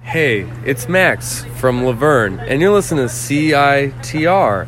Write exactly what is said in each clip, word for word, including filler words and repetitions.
Hey, it's Max from Laverne, and you're listening to C I T R.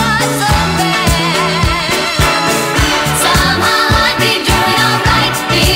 Somehow I'd be doing alright.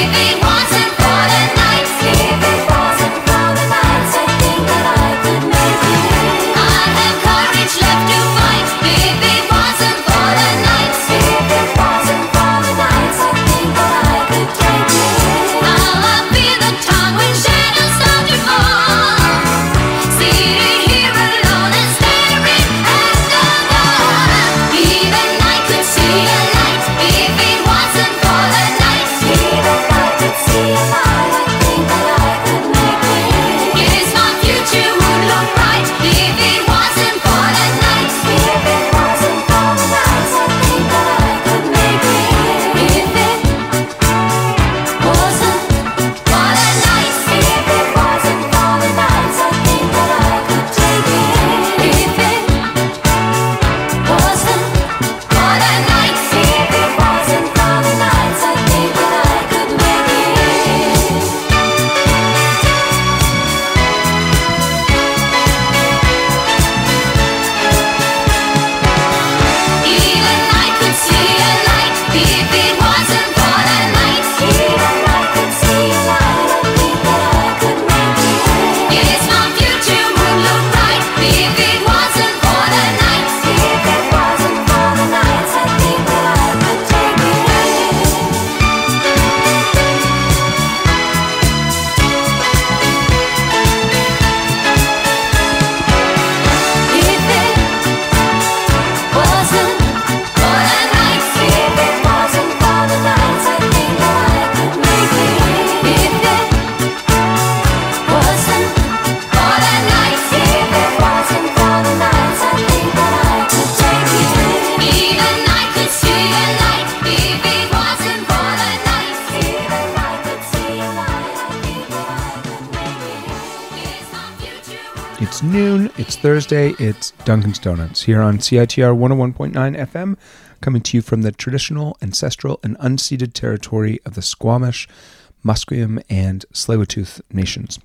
It's noon, it's Thursday, it's Dunkin's Donuts here on C I T R one oh one point nine F M, coming to you from the traditional, ancestral, and unceded territory of the Squamish, Musqueam, and Tsleil-Waututh nations.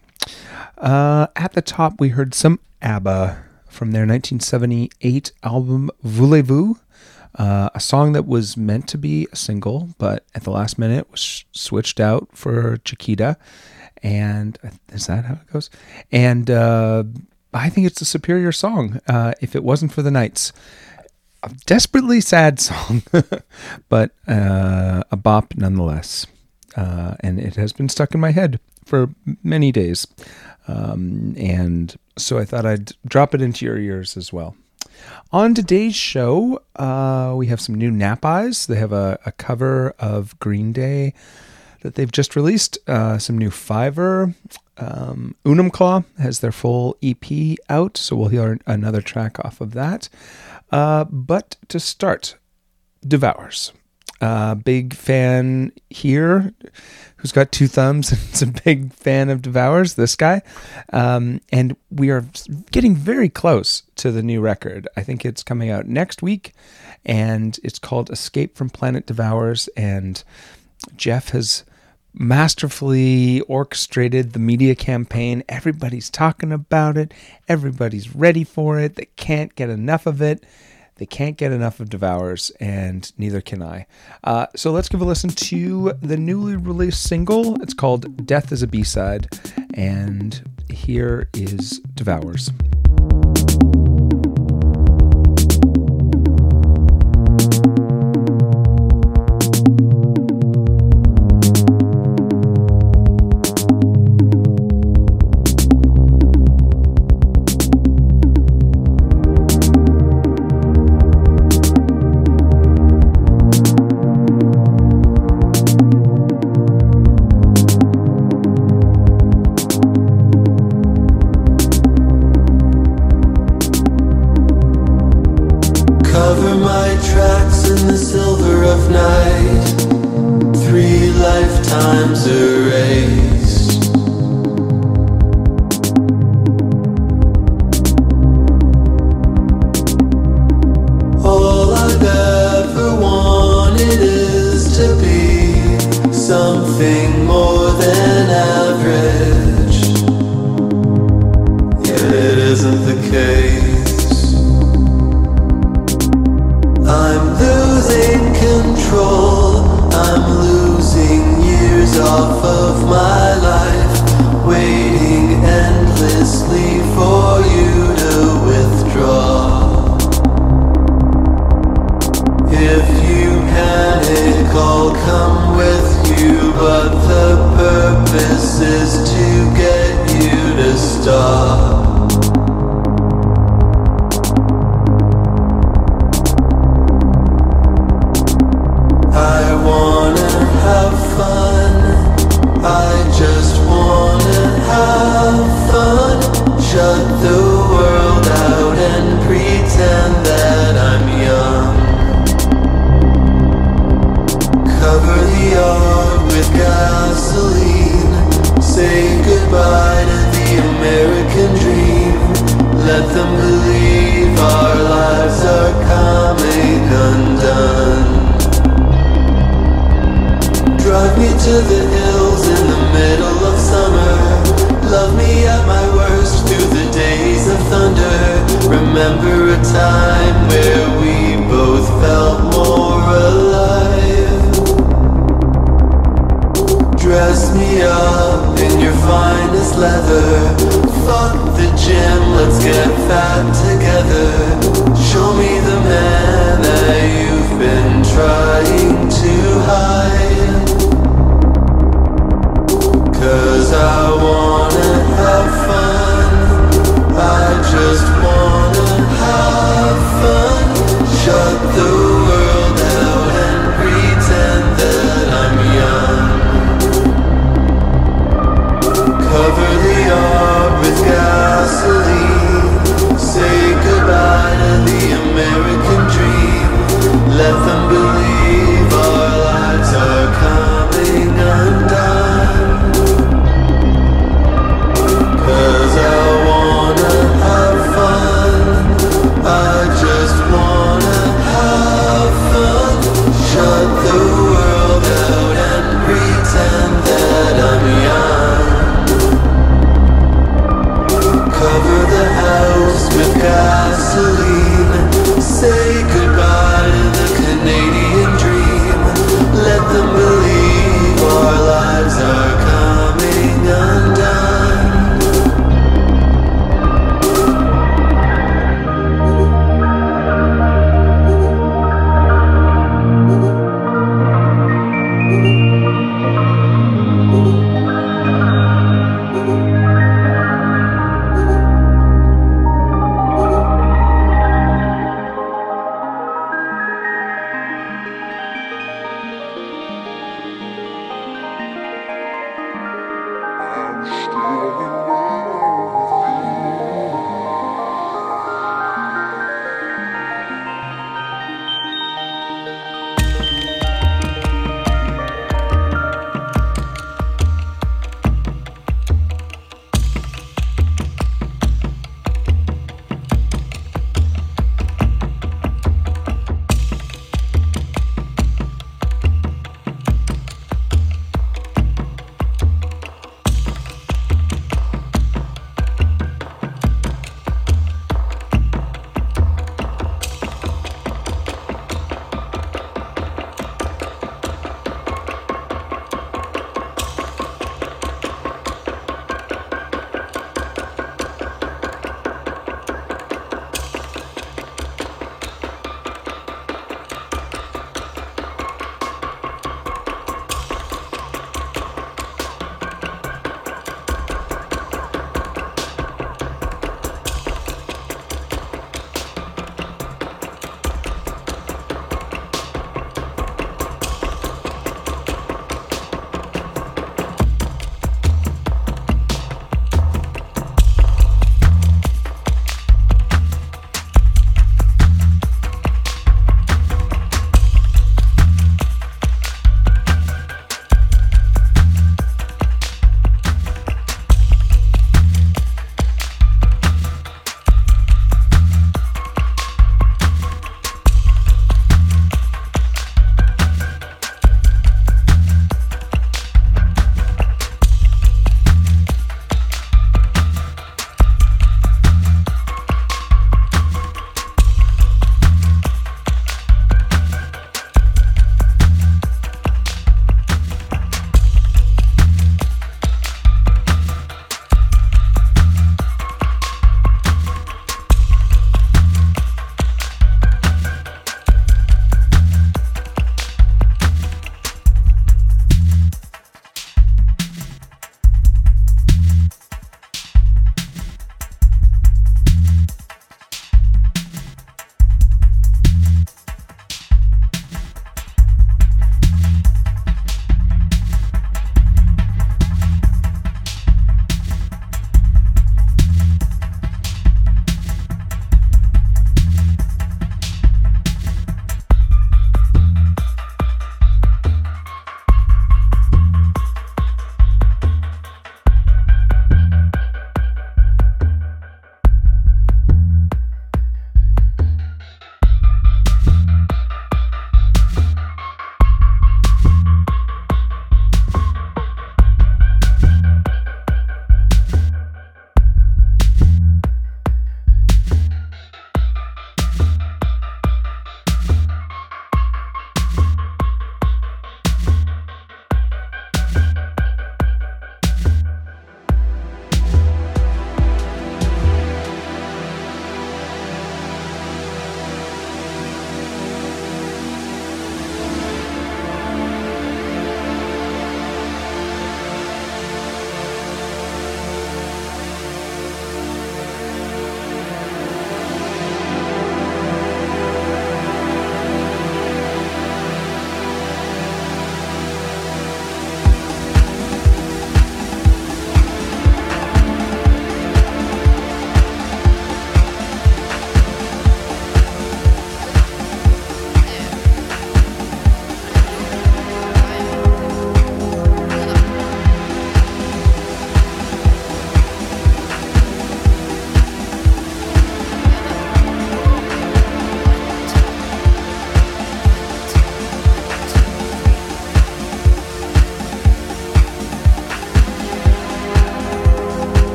Uh, at the top, we heard some ABBA from their nineteen seventy-eight album Voulez-Vous, uh, a song that was meant to be a single, but at the last minute was switched out for Chiquita. And is that how it goes? And uh, I think it's a superior song uh, if it wasn't for the Knights. A desperately sad song, but uh, a bop nonetheless. Uh, and it has been stuck in my head for many days. Um, and so I thought I'd drop it into your ears as well. On today's show, uh, we have some new Nap Eyes. They have a, a cover of Green Day that they've just released, uh, some new Fiverr. Um, Unum Claw has their full E P out, so we'll hear another track off of that. Uh, but to start, Devours. Uh, big fan here, who's got two thumbs and is a big fan of Devours, this guy. Um, and we are getting very close to the new record. I think it's coming out next week, and it's called Escape from Planet Devours, and Jeff has masterfully orchestrated the media campaign. Everybody's talking about it. Everybody's ready for it. They can't get enough of it. They can't get enough of Devours, and neither can I. Uh, so let's give a listen to the newly released single. It's called Death is a B-Side, and here is Devours. Shut the world out and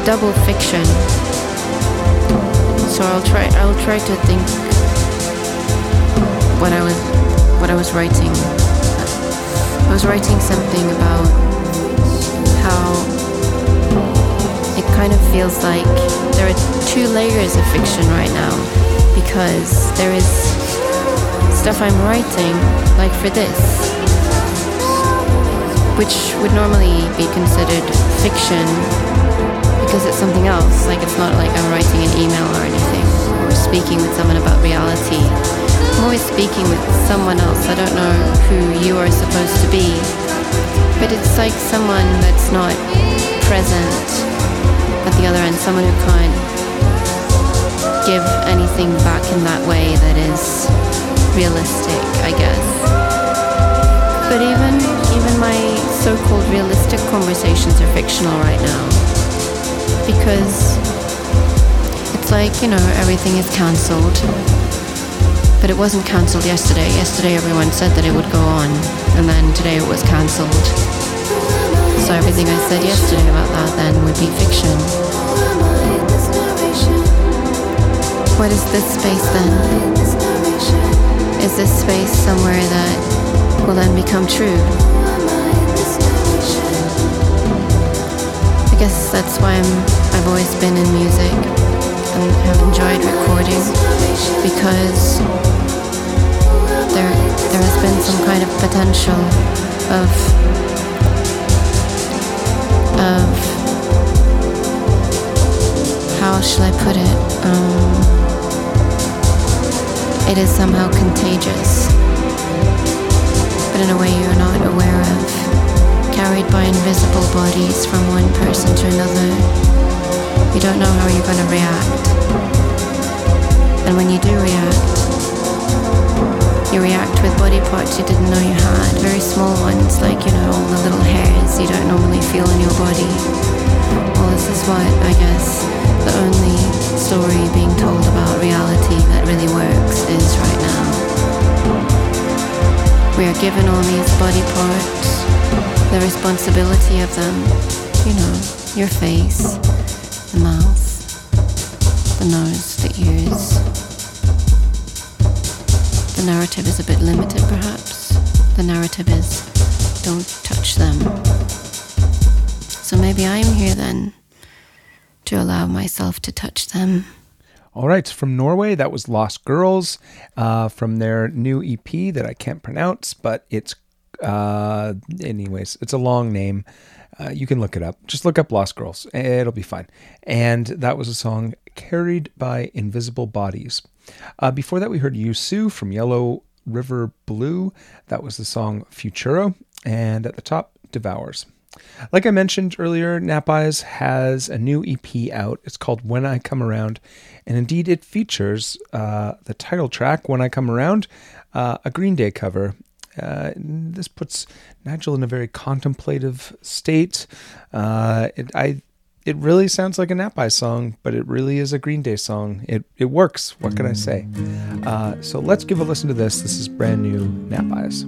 double fiction. So I'll try I'll try to think what I was what I was writing. I was writing something about how it kind of feels like there are two layers of fiction right now, because there is stuff I'm writing, like for this, which would normally be considered fiction because it's something else. Like, it's not like I'm writing an email or anything, or speaking with someone about reality. I'm always speaking with someone else. I don't know who you are supposed to be, but it's like someone that's not present at the other end, someone who can't give anything back in that way that is realistic, I guess. But even even my so-called realistic conversations are fictional right now, because it's like, you know, everything is cancelled. But it wasn't cancelled yesterday. Yesterday everyone said that it would go on, and then today it was cancelled. So everything I said yesterday about that then would be fiction. What is this space then? Is this space somewhere that will then become true? I guess that's why I'm, I've always been in music and have enjoyed recording, because there there has been some kind of potential of of how shall I put it? Um, it is somehow contagious, but in a way you're not aware of, carried by invisible bodies from one person to another. You don't know how you're going to react, and when you do react, you react with body parts you didn't know you had, very small ones, like, you know, all the little hairs you don't normally feel in your body. Well, this is what, I guess, the only story being told about reality that really works is right now. We are given all these body parts, the responsibility of them, you know, your face, the mouth, the nose, the ears. The narrative is a bit limited, perhaps. The narrative is, don't touch them. So maybe I am here then to allow myself to touch them. All right, from Norway, that was Lost Girls, uh, from their new E P that I can't pronounce, but it's, uh, anyways, it's a long name. Uh, you can look it up. Just look up Lost Girls. It'll be fine. And that was a song, Carried by Invisible Bodies. Uh, before that, we heard Yusu from Yellow River Blue. That was the song Futuro. And at the top, Devours. Like I mentioned earlier, Napeyes has a new E P out. It's called When I Come Around. And indeed, it features uh, the title track, When I Come Around, uh, a Green Day cover. Uh, this puts Nigel in a very contemplative state. Uh, it, I, it really sounds like a Napeyes song, but it really is a Green Day song. It it works. What can I say? Uh, so let's give a listen to this. This is brand new Napeyes.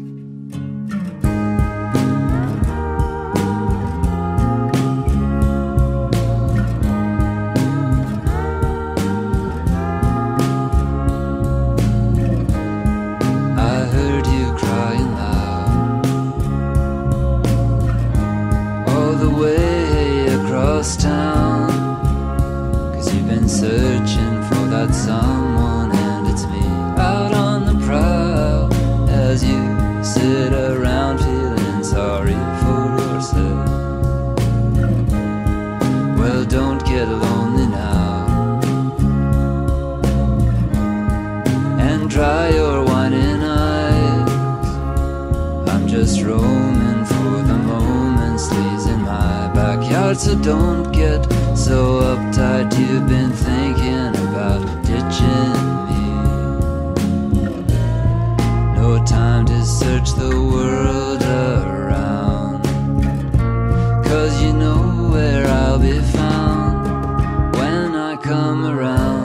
Someone, and it's me out on the prowl as you sit around feeling sorry for yourself. Well, don't get lonely now and dry your whining eyes. I'm just roaming for the moment, sleaze in my backyard, so don't get so uptight. You've been thinking about ditching me. No time to search the world around, 'cause you know where I'll be found when I come around.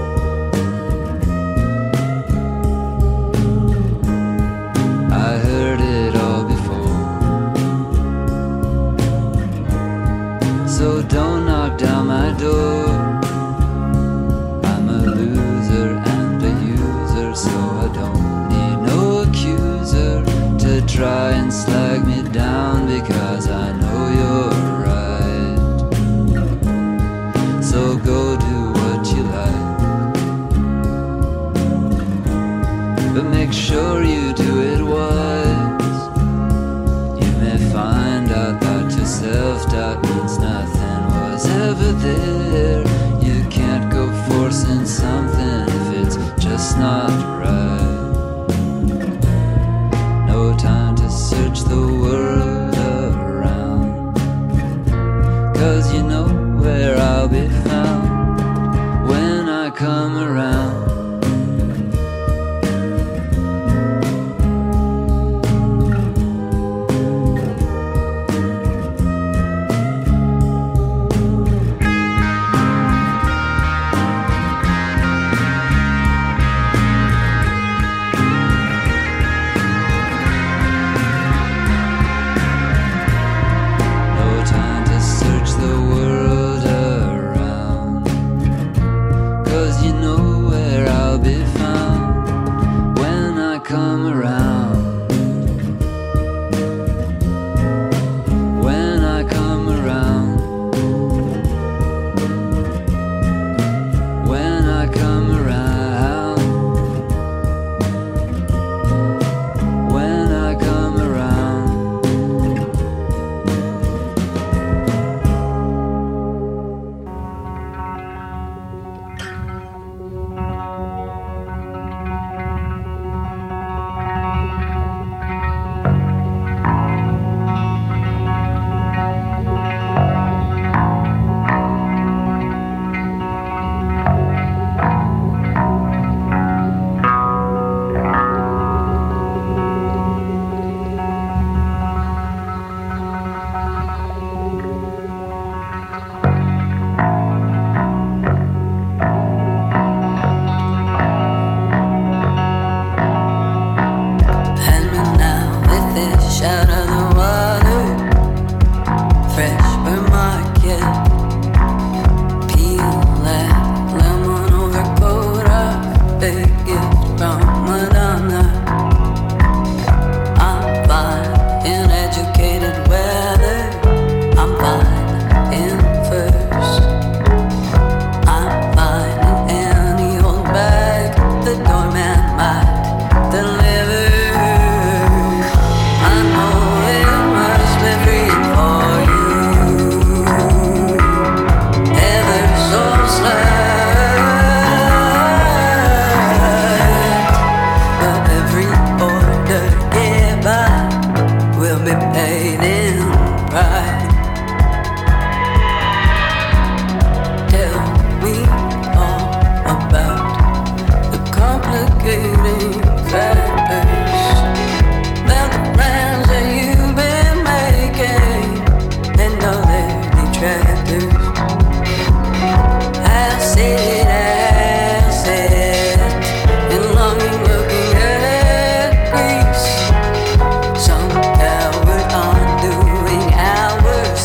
I heard try and slag me down because I know you're right. So go do what you like, but make sure you do it wise. You may find out that your self-doubt means nothing was ever there. You can't go forcing something if it's just not right. No time to search the world around, 'cause you know where I'll be found when I come around. Some coward undoing ours.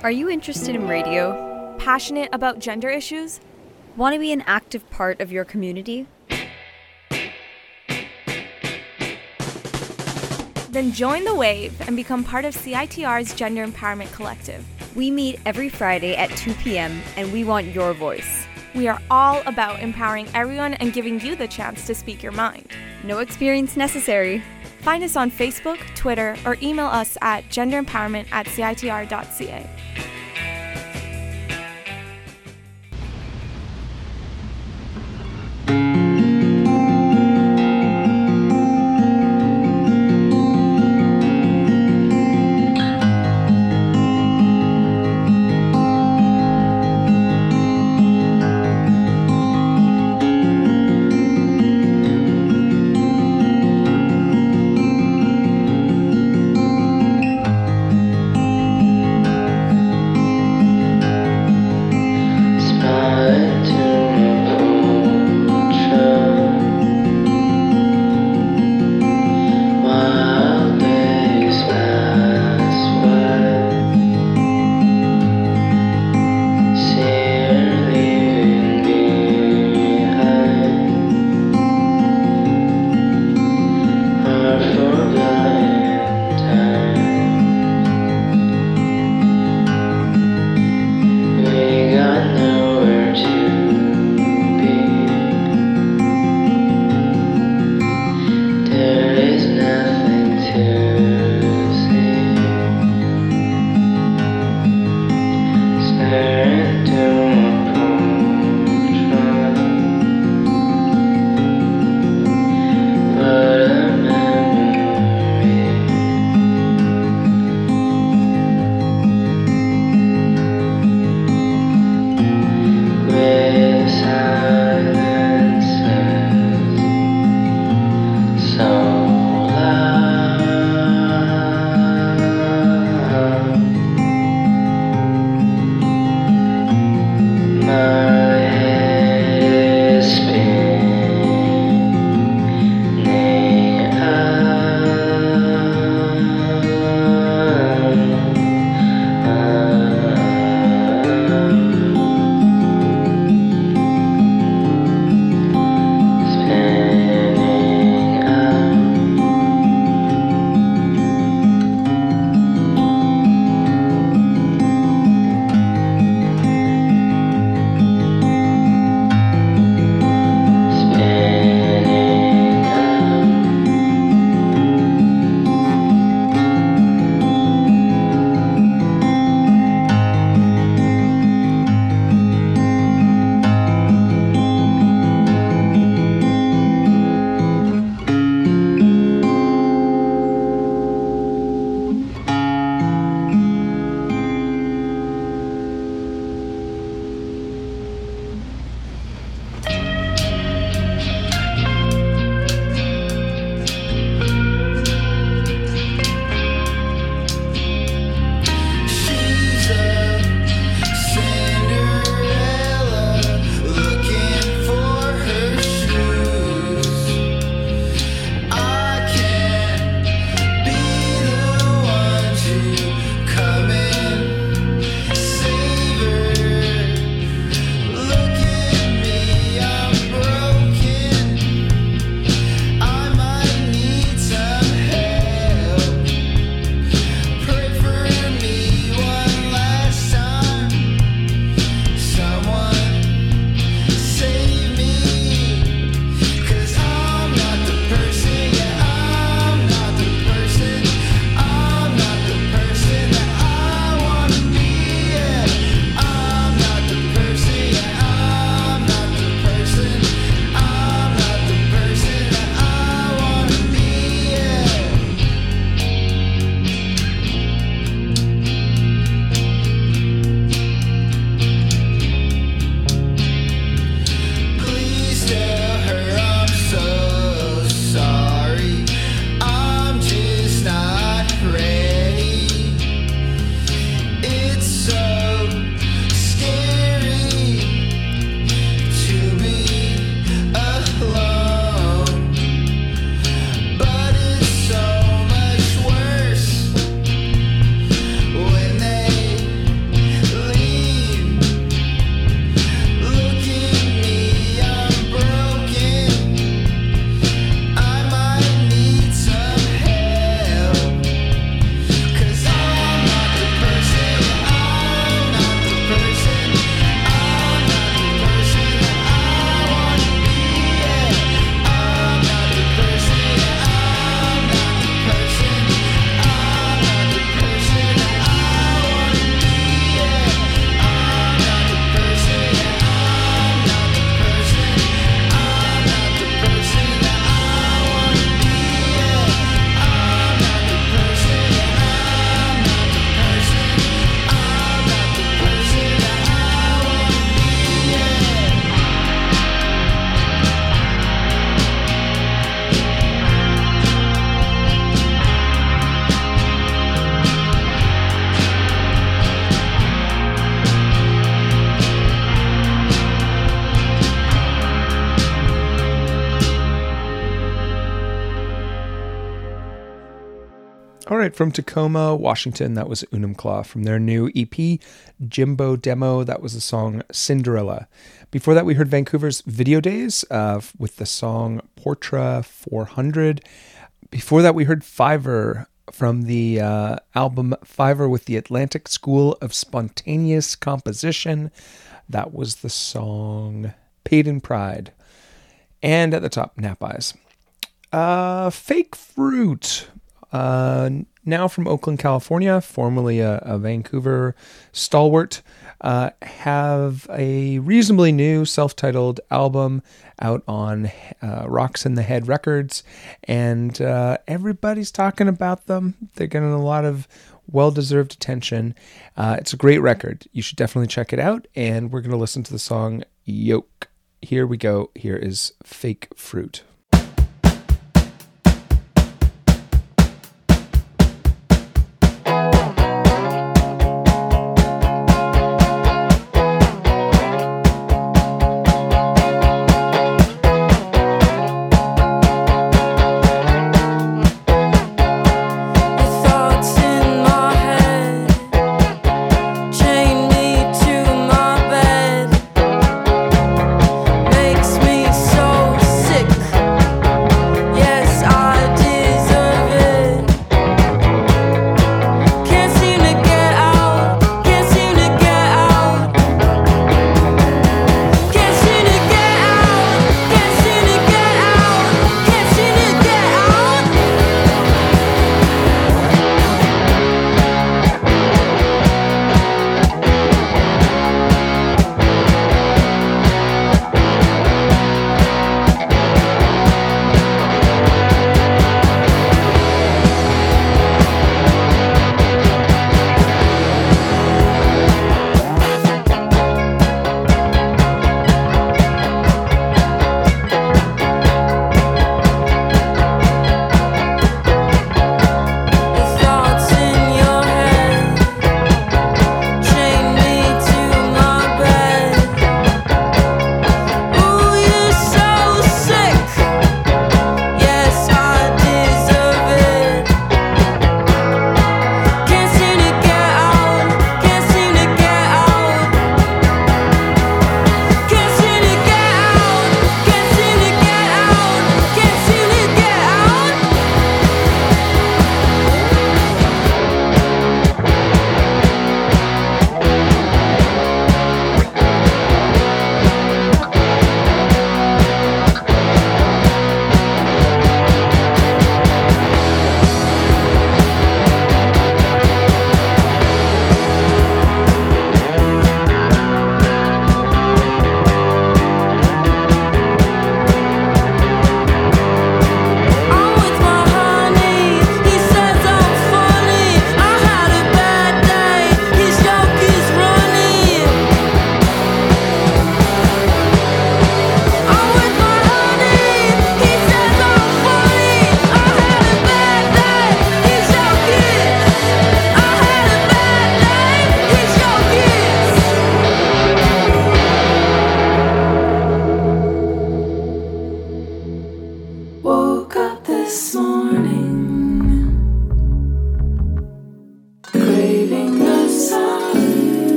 Are you interested in radio? Passionate about gender issues? Want to be an active part of your community? Then join the wave and become part of C I T R's Gender Empowerment Collective. We meet every Friday at two p.m. and we want your voice. We are all about empowering everyone and giving you the chance to speak your mind. No experience necessary. Find us on Facebook, Twitter, or email us at genderempowerment at C I T R dot C A. All right, from Tacoma, Washington, that was Unum Claw from their new E P, Jimbo Demo. That was the song Cinderella. Before that, we heard Vancouver's Video Days uh, with the song Portra four hundred. Before that, we heard Fiverr from the uh, album Fiverr with the Atlantic School of Spontaneous Composition. That was the song Paid in Pride. And at the top, Nap Eyes. Uh, Fake Fruit. Uh, now from Oakland, California, formerly a, a Vancouver stalwart, uh, have a reasonably new self-titled album out on uh, Rocks in the Head Records, and uh, everybody's talking about them. They're getting a lot of well-deserved attention. Uh, it's a great record. You should definitely check it out, and we're going to listen to the song Yoke. Here we go. Here is Fake Fruit. Makes me so sick.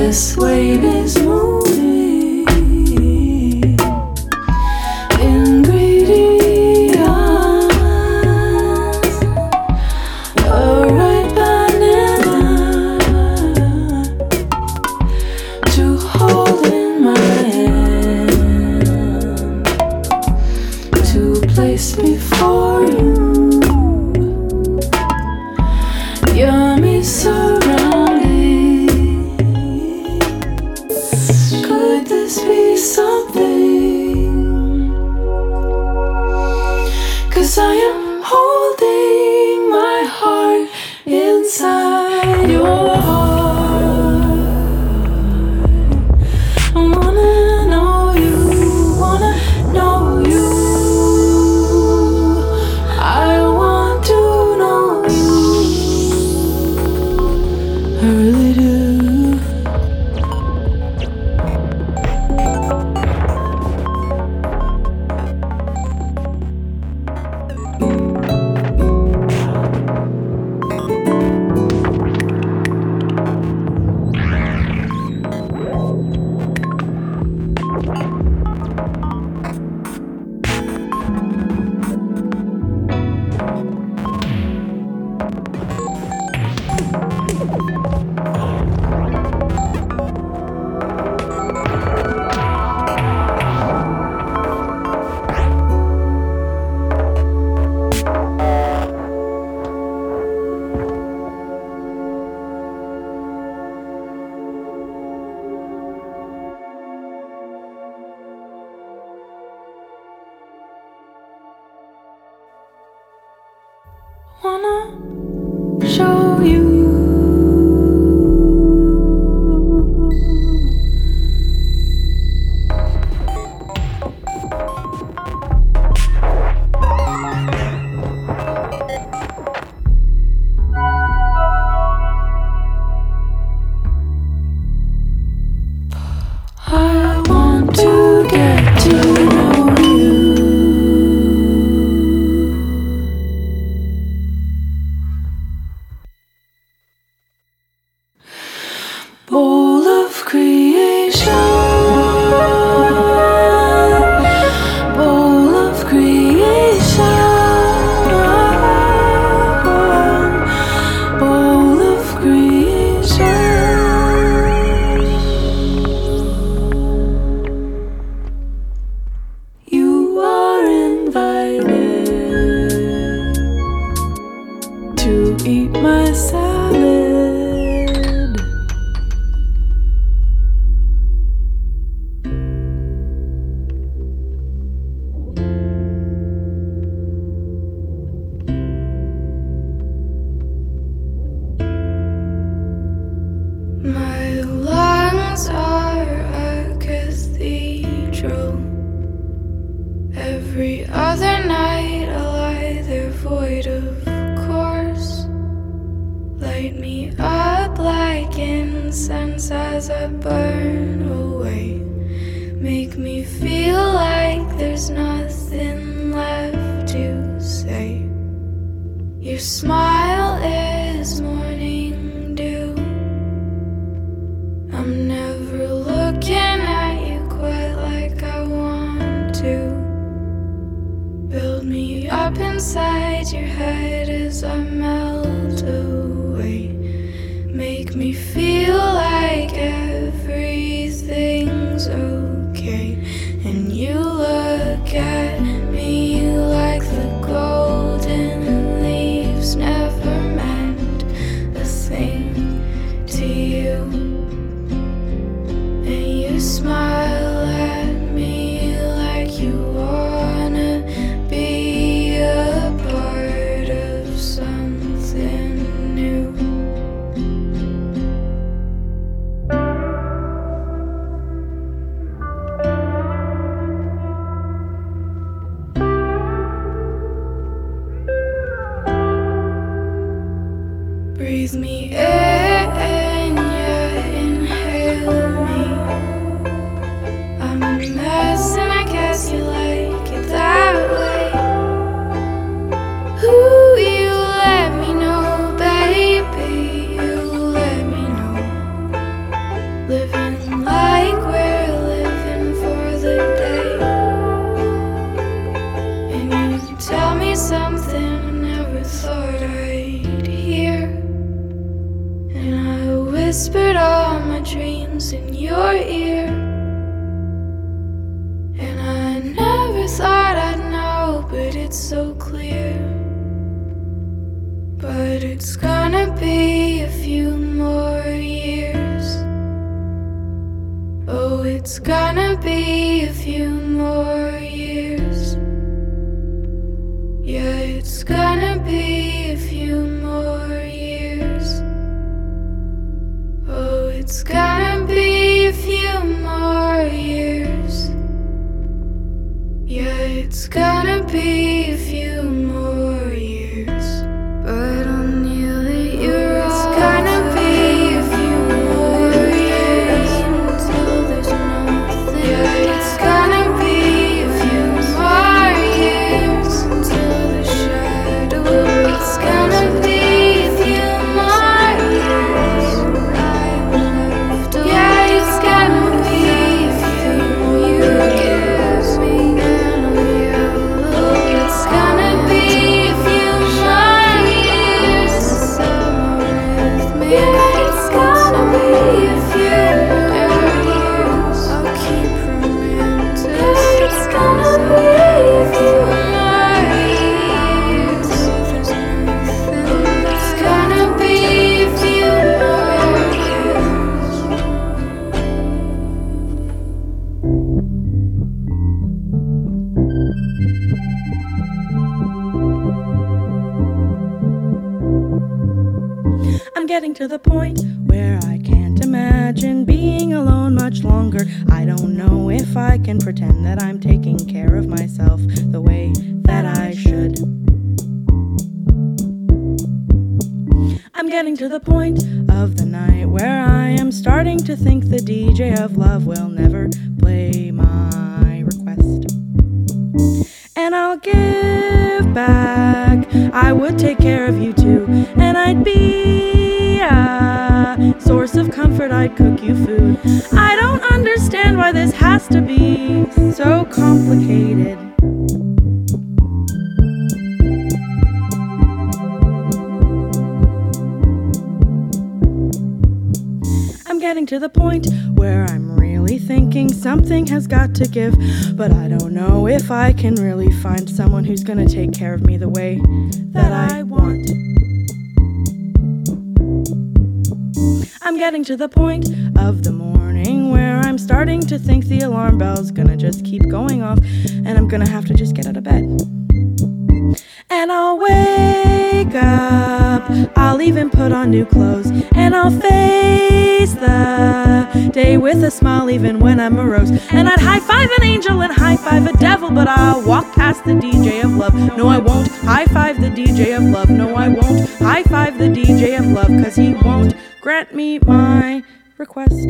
this wave is moving in greedy eyes, a ripe banana to hold in my hand, to place before you, yummy surrounding. Could this be something? 'Cause I am holding my heart inside your heart. I wanna know you, wanna know you. I want to know you. I really do. Wanna show you. I want to get to know you. Bowl of creation, bowl of creation, bowl of creation. You are invited to eat my salad. My lungs are a cathedral. Every other night I lie there void of course. Light me up like incense as I burn away. Make me feel like there's nothing left to say. Your smile is morning dew. I'm never looking at you quite like I want to. Build me up inside your head as I melt away. Make me feel like everything's okay. And you look at me like the golden leaves never meant a thing to you. And you smile at me like you wanna be a part of something new. living like we're living for the day. And you tell me something I never thought I'd hear, and I whispered all my dreams in your ear, and I never thought I'd know, but it's so clear. But it's gonna be a few more years. Oh, it's gonna be a few more years. Yeah, it's gonna be a few more years. Oh, it's gonna be a few more years. Yeah, it's gonna be a few more years. But I knew that you're It's gonna be a few more years until there's nothing. Yeah, it's gonna be a few more years until the shadow. It's gonna be a few more years. Yeah, it's gonna be a few more years. It's gonna be a few more years. Yeah, it's gonna be a few more years. I'll keep romantic. It's gonna be a few more years. It's gonna be a few more I'm getting to the point where I can't imagine being alone much longer. I don't know if I can pretend that I'm taking care of myself the way that I should. I'm getting to the point of the night where I am starting to think the D J of love will never play my request. And I'll give back. I would take care of you too, and I'd be a source of comfort. I'd cook you food. I don't understand why this has to be so complicated. I'm getting to the point where I'm really thinking something has got to give, but I don't know if I can really find someone who's gonna take care of me the way that I want. I'm getting to the point of the morning where I'm starting to think the alarm bell's gonna just keep going off, and I'm gonna have to just get out of bed. And I'll wake up, I'll even put on new clothes, and I'll face the day with a smile even when I'm morose. And I'd high-five an angel and high-five a devil, but I'll walk past the D J of love. No, I won't high-five the D J of love. No, I won't high-five the D J of love, 'cause he won't grant me my request.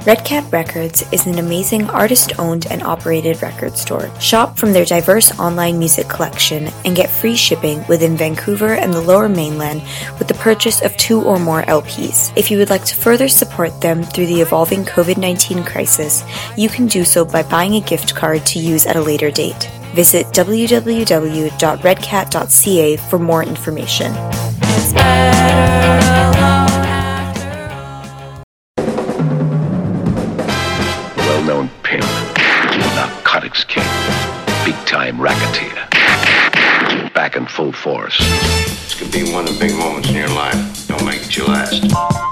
Red Cat Records is an amazing artist-owned and operated record store. Shop from their diverse online music collection and get free shipping within Vancouver and the Lower Mainland with the purchase of two or more L Ps. If you would like to further support them through the evolving covid nineteen crisis, you can do so by buying a gift card to use at a later date. Visit w w w dot red cat dot c a for more information. Well-known pimp, narcotics king, big-time racketeer, back in full force. This could be one of the big moments in your life. Don't make it your last.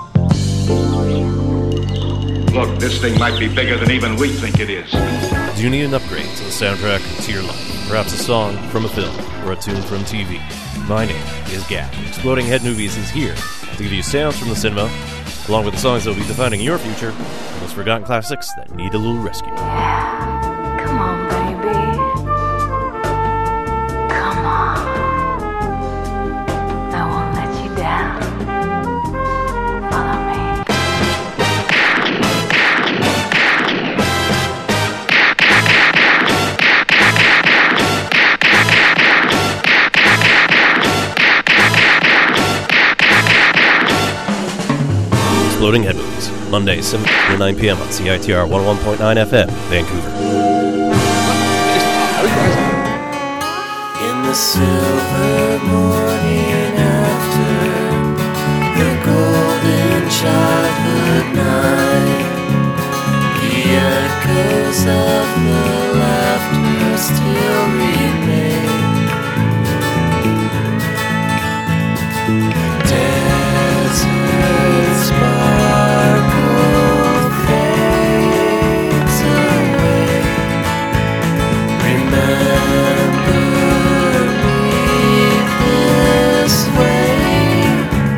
Look, this thing might be bigger than even we think it is. Do you need an upgrade to the soundtrack to your life? Perhaps a song from a film or a tune from T V? My name is Gap. Exploding Head Movies is here to give you sounds from the cinema, along with the songs that will be defining your future, and those forgotten classics that need a little rescue. Yeah, come on, baby. Come on. I won't let you down. Follow me. Exploding Head Movies, Monday, seven to nine p.m. on C I T R one oh one point nine F M, Vancouver. In the silver morning after the golden childhood night, the echoes of the laughter still remain. Desert sparkle fades away. Remember me this way.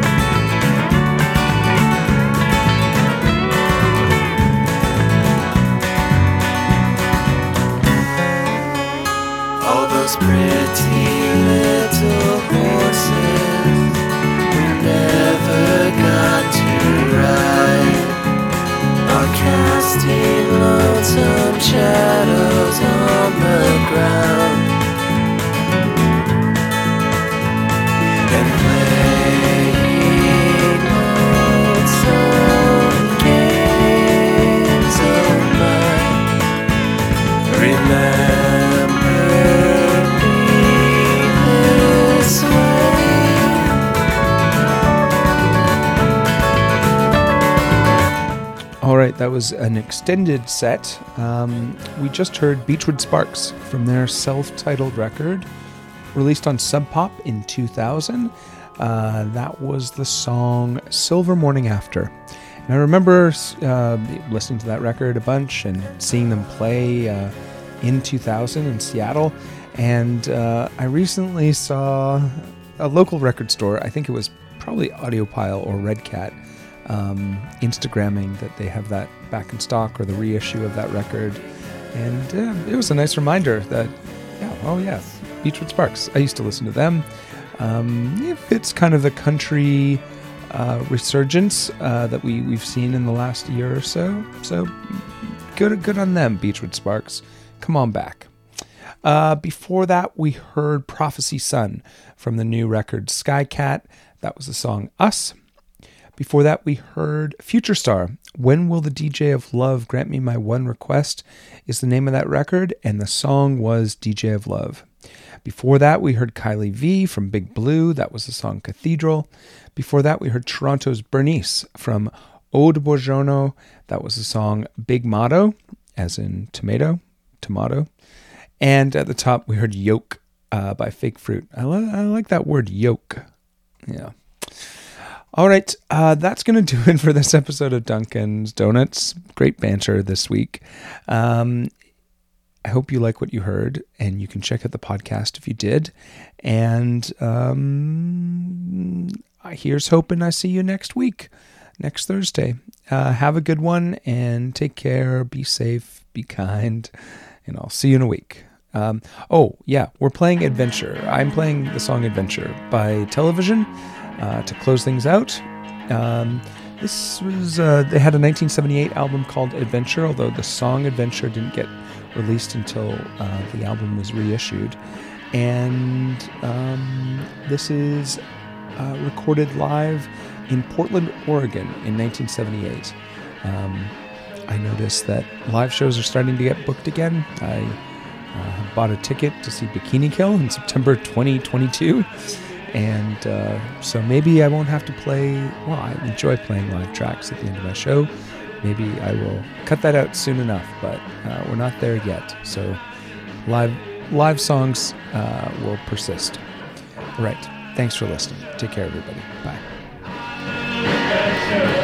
All those pretty little horses never got to ride, are casting lonesome shadows on the ground, and playing lonesome games of mine. Remember me this way. All right, that was an extended set. Um, we just heard Beachwood Sparks from their self-titled record, released on Sub Pop in two thousand. Uh, that was the song Silver Morning After. And I remember uh, listening to that record a bunch and seeing them play uh, in two thousand in Seattle. And uh, I recently saw a local record store, I think it was probably Audiopile or Red Cat, Um, Instagramming that they have that back in stock or the reissue of that record, and uh, it was a nice reminder that yeah oh yeah Beachwood Sparks, I used to listen to them. Um, if it's kind of the country uh, resurgence uh, that we, we've seen in the last year or so, so good good on them, Beachwood Sparks, come on back. Uh, before that we heard Prophecy Sun from the new record Skycat. That was the song Us. Before that, we heard Future Star, When Will the D J of Love Grant Me My One Request is the name of that record, and the song was D J of Love. Before that, we heard Kylie V from Big Blue. That was the song Cathedral. Before that, we heard Toronto's Bernice from Eau de Bourgogne. That was the song Big Motto, as in tomato, tomato. And at the top, we heard Yoke uh, by Fake Fruit. I, li- I like that word, yoke. Yeah. All right, uh, that's going to do it for this episode of Dunkin's Donuts. Great banter this week. Um, I hope you like what you heard, and you can check out the podcast if you did. And um, here's hoping I see you next week, next Thursday. Uh, have a good one, and take care. Be safe, be kind, and I'll see you in a week. Um, oh, yeah, we're playing Adventure. I'm playing the song Adventure by Television. Uh, to close things out, um, This was, uh, they had a nineteen seventy-eight album called Adventure, although the song Adventure didn't get released until uh, the album was reissued. And um, this is uh, recorded live in Portland, Oregon in nineteen seventy-eight. Um, I noticed that live shows are starting to get booked again. I uh, bought a ticket to see Bikini Kill in September twenty twenty-two. And uh, so maybe I won't have to play, well, I enjoy playing live tracks at the end of my show. Maybe I will cut that out soon enough, but uh, we're not there yet. So live live songs uh, will persist. All right. Thanks for listening. Take care, everybody. Bye.